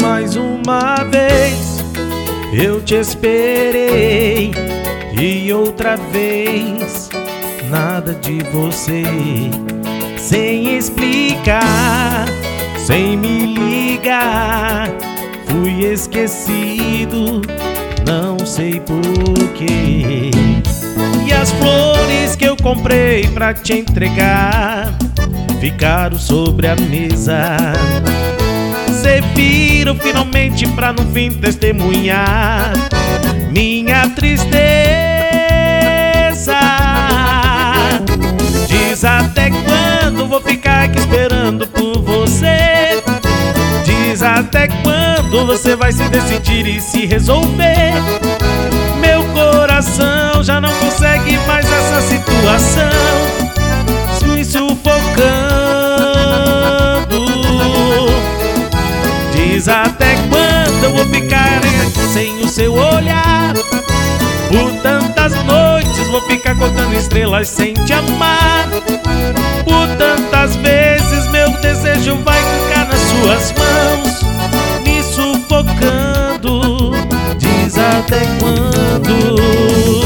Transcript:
Mais uma vez eu te esperei e outra vez nada de você. Sem explicar, sem me ligar, fui esquecido, não sei porquê. E as flores que eu comprei pra te entregar ficaram sobre a mesa. Cê virou finalmente pra no fim testemunhar minha tristeza. Diz até quando vou ficar aqui esperando por você. Diz até quando você vai se decidir e se resolver. Meu coração já não consegue mais essa situação, me sufocando. Diz até quando eu vou ficar sem o seu olhar. Por tantas noites vou ficar contando estrelas sem te amar. Por tantas vezes meu desejo vai ficar nas suas mãos, me sufocando. Diz até quando.